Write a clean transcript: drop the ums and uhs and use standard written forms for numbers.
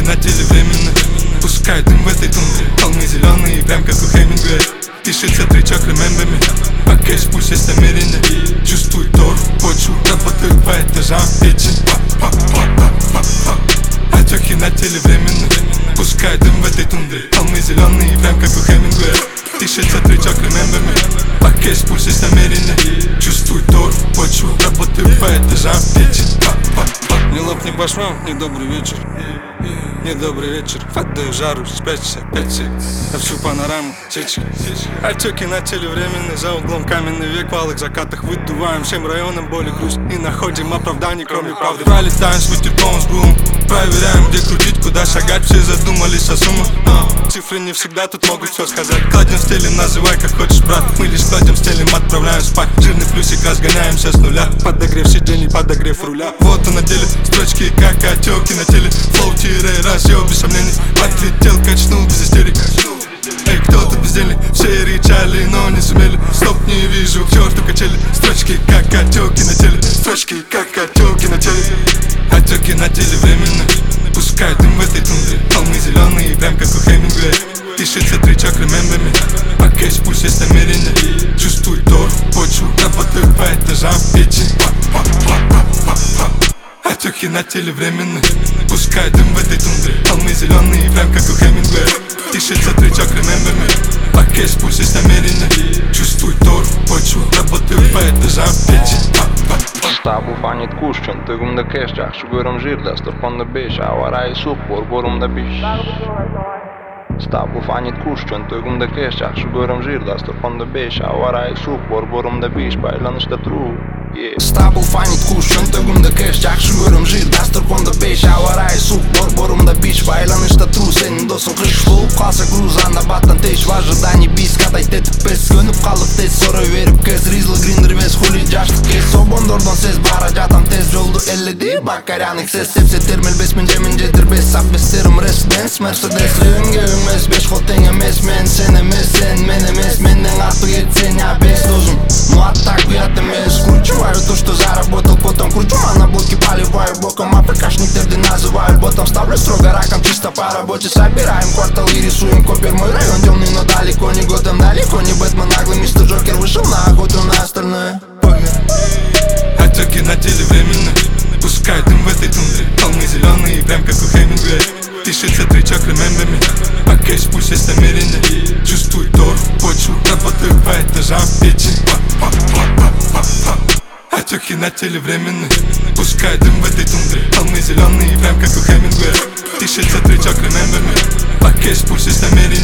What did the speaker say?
Отеки на теле временны, пускай дым в этой тундре. Холмы зеленые, прям как у Хемингуэя. Пишется тречок, remember me. По кэш, пусть есть намерение. Чувствуй торф, почву, работаю по этажам. Печень, отеки на теле временны, пускай дым в этой тундре. Холмы зеленые, прям как у Хемингуэя. Пишется тречок, remember me. По кэш, пусть есть намерение. Чувствуй торф, почву, работаю по этажам. Печень, не лопни башму, недобрый вечер. Недобрый вечер, падаю в жару, спрячься опять на всю панораму, сечки. Отеки на теле временные, за углом каменный век. В алых закатах выдуваем всем районам боль и грусть. И находим оправданий, кроме правды. Пролетаем с ветерком, с гулом. Проверяем, где крутить, куда шагать. Все задумались о суммах, цифры не всегда тут могут все сказать. Кладем, стелим, называй как хочешь, брат. Мы лишь кладем, стелим, отправляем спать. Жирный плюсик, разгоняемся с нуля. Подогрев сидений, подогрев руля. Вот он на деле, строчки как отеки на теле. Флоу-разъем без сомнений. Отлетел, качнул без истерик. Эй, кто тут бездельник? Все рычали, но не сумели. Стоп, не вижу, к черту качели. Строчки как отеки на теле. Строчки как отеки на теле. Отеки на теле временно, пускай дым в этой тундре. Холмы зеленые, прям как у Хемингуэя. Пишется тречок, remember me. По кэш, пусть есть намерение. Чувствуй торф, почву, работаю по этажам. Печень, отеки на теле временны, пускай дым в этой тундре. Холмы зеленые, прям как у Хемингуэя. Пишется тречок, remember me. По кэш, пусть есть намерение. Чувствуй торф, почву, работаю по этажам. Печень, Stabu fanit kushqën, të gëm dhe keshqa Shugërëm zhirda, stërpon dhe besha Avara i sup, por borëm dhe bish Stabu fanit kushqën, të gëm dhe keshqa Shugërëm zhirda, stërpon dhe besha Avara i sup, por borëm dhe bish Pa ilan është të tru Stabu fanit kushqën, të gëm dhe keshqa Shugërëm zhirda, stërpon dhe besha Avara i sup, por borëm dhe bish Pa ilan është të tru Se një ndosën krysh flu Kase gruza nda batën tesh Vazhë da një bis Kataj 8-5 Kënë pkallë tes Soroj verip kes Rizlë grindër ves Hulli 6 kes So bondordon ses Bara gjatam tes Gjoldu LED Bakarjanik ses Sepse termel bes Më gjemin gjetër bes Sap bes tërëm residens Mercedes Rënge mes Besh khotenja mes Men sene mes sen Mene mes Mene nga të jetë senja Bes dozum Mu atak vjate mes Kurčuvaju to što заработал Потом кручу на блоке поливаю боком А прикашник терды называю ботом Ставлю строго раком чисто по работе Собираем квартал и рисуем копер Мой район темный, но далеко не Готэм Далеко не Бэтмен, наглый мистер Джокер Вышел на охоту на остальное отеки на теле временно, пускай дым в этой тундре. Холмы зеленые, прям как у Хемингуэя. Пишется тречок, remember me. По кэш, пусть есть намерение. Чувствуй торф, почву, работаю по этажам. Печень, отеки на теле временно, пускай дым в этой тундре. Холмы зеленые, прям как у Хемингуэя. Пишется тречок, remember me. По кэш, пусть есть намерение.